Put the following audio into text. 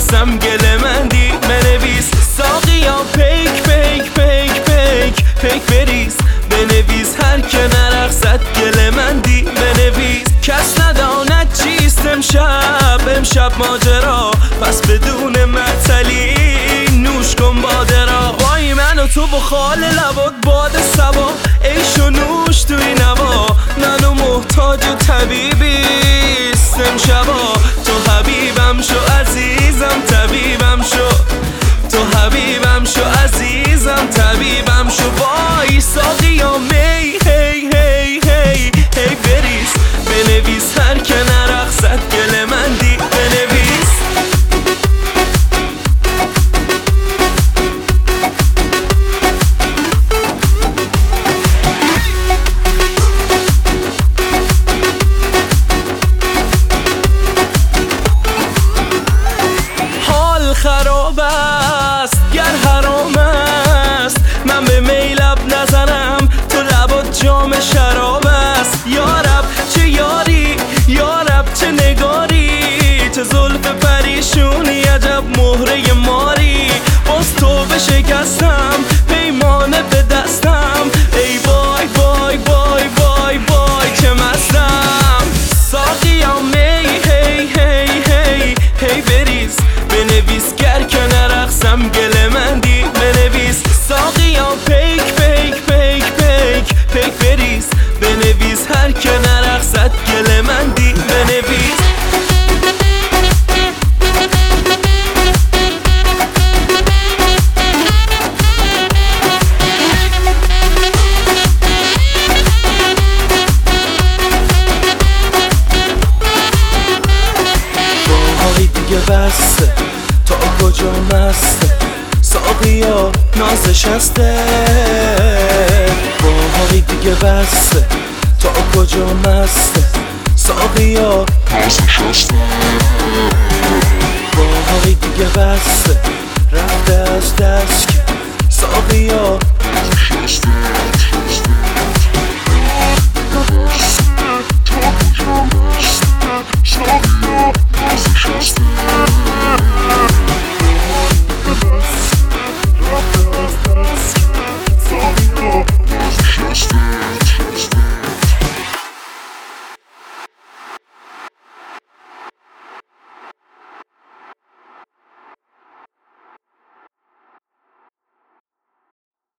نرقصم گله مندی بنویس ساقیا پیک پیک پیک پیک پیک بریز بنویس هر که نرقصد گله مندی بنویس کس نداند چیست امشب ماجرا پس بدون معطلی نوش کن باده را وای من و تو با خال لبات باد سبا عیش و نوش توی نوا منو محتاج طبیبیست امشبا تو حبیبم شو عزیزم طبیبم شو تو حبیبم شو عزیزم طبیبم شو وای ساقیا می هی هی هی هی بریز بنویس هر که نرقصد گله مندی بنویس حال خراب است گر حرام است من به میلب نزنم تو لبات جام شراب است یارب چه یاری یارب چه نگاری چه زلف پریشونی عجب مهره ماری باز تو بشکستم پیمانه به دستم ای وای وای وای وای وای چه مستم ساقیا می هی هی هی هی بریز بنویس گر که نرقصم گله مندی بنویس ساقیا پیک پیک پیک پیک پیک بریز بنویس هر که نرقصد گله مندی بنویس دیگه بسته تا کجا مسته ساقیا نازشسته باهای دیگه بسته تا کجا مسته ساقیا نازشسته باهای دیگه بسته رفته از دست که ساقیا نازشسته